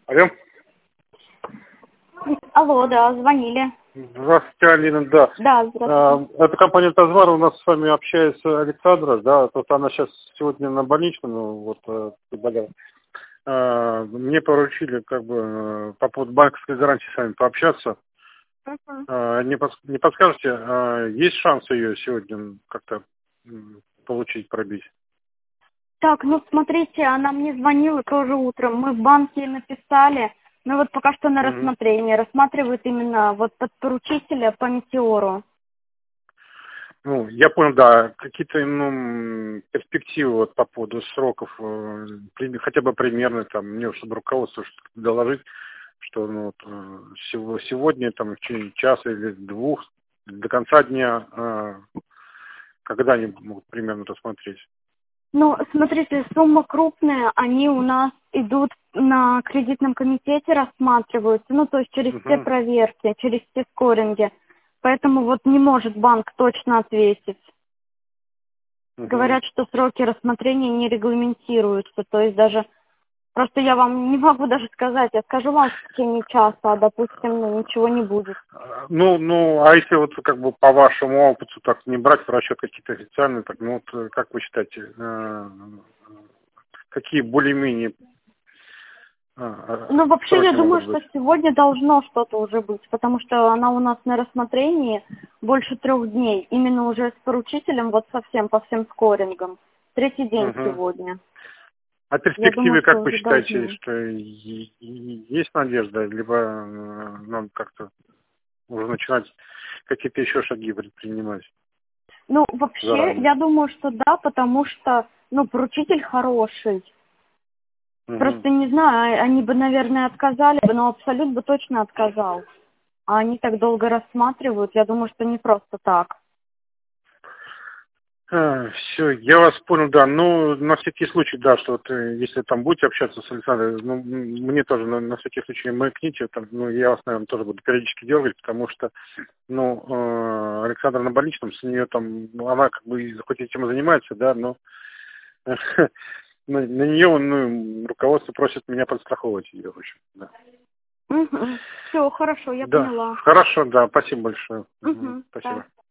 Алло. Алло, да, звонили. Здравствуйте, Алина, да. Да, здравствуйте. Это компания «Тазвар», у нас с вами общается Александра, да, вот она сейчас сегодня на больничном, болела. Мне поручили, по поводу банковской гарантии с вами пообщаться. Мгм. Не подскажете, есть шанс ее сегодня как-то получить, пробить? Так, ну смотрите, она мне звонила тоже утром. Мы в банке написали, но вот пока что на Мгм. рассмотрение. Рассматривают именно вот подпоручителя по метеору. Ну, я понял, да, какие-то, перспективы вот по поводу сроков, хотя бы примерно, там, мне, чтобы руководство доложить, что сегодня, там, в течение часа или двух, до конца дня, когда они могут примерно рассмотреть. Ну, смотрите, суммы крупные, они у нас идут на кредитном комитете, рассматриваются, ну, то есть через все Угу, проверки, через все скоринги. Поэтому вот не может банк точно ответить. угу. Говорят, что сроки рассмотрения не регламентируются, то есть даже просто я вам не могу даже сказать, я скажу вам в течение часа, а допустим, ну, ничего не будет. А если вот по вашему опыту так не брать в расчет какие-то официальные, так, как вы считаете, какие более-менее Ну, вообще, я сроки думаю, могут что быть? сегодня должно что-то уже быть, потому что она у нас на рассмотрении больше 3 дней, именно уже с поручителем, вот совсем, по всем скорингам. 3-й день Угу. сегодня. А Я думаю, перспективы, что как вы уже считаете, должны. что есть надежда, либо нам как-то уже начинать какие-то еще шаги предпринимать Ну, вообще, заранее? я думаю, что да, потому что, ну, поручитель хороший. Угу. Просто не знаю, они бы, наверное, отказали бы, но Абсолют бы точно отказал. А они так долго рассматривают, я думаю, что не просто так. Все, я вас понял, да. Ну, на всякий случай, да, что вот если там будете общаться с Александрой, мне тоже на всякий случай маякните, там, я вас, наверное, тоже буду периодически дергать, потому что, Александра на больничном, с нее там, она хоть этим и занимается, да, но на нее, руководство просит меня подстраховывать ее, в общем, да. Угу. Все, хорошо, я Да, поняла. хорошо, да, спасибо большое. Мгм, Угу. Да. спасибо.